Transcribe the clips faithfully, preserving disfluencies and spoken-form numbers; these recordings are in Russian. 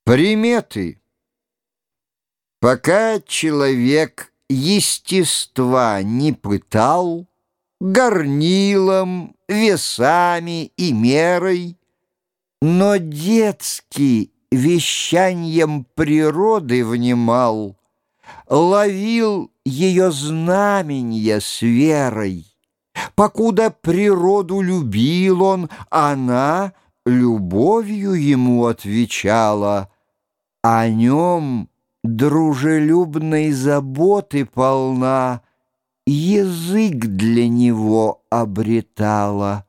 Приметы. Пока человек естества не пытал горнилом, весами и мерой, но детски вещаньем природы внимал, ловил ее знаменья с верой. Покуда природу любил он, она любовью ему отвечала, о нем дружелюбной заботы полна, язык для него обретала.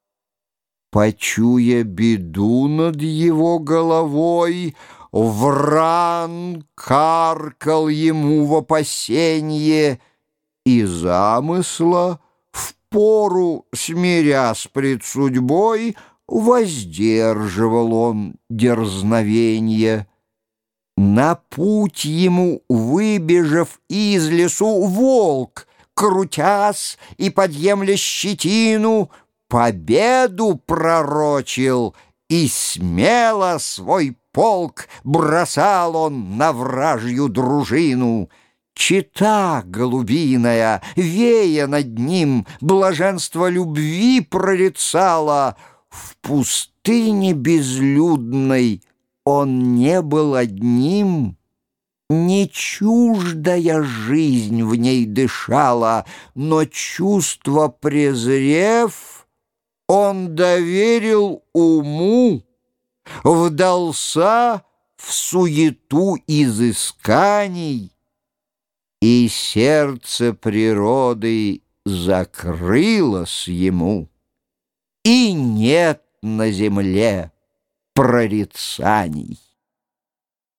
Почуя беду над его головой, вран каркал ему в опасенье, и замысла впору, смирясь пред судьбой, воздерживал он дерзновенье. На путь ему, выбежав из лесу, волк, крутясь и подъемля щетину, победу пророчил, и смело свой полк бросал он на вражью дружину. Чета голубиная, вея над ним, блаженство любви прорицала. В пустыне безлюдной он не был одним, не чуждая жизнь в ней дышала, но чувство презрев, он доверил уму, вдался в суету изысканий, и сердце природы закрылось ему, и нет на земле прорицаний.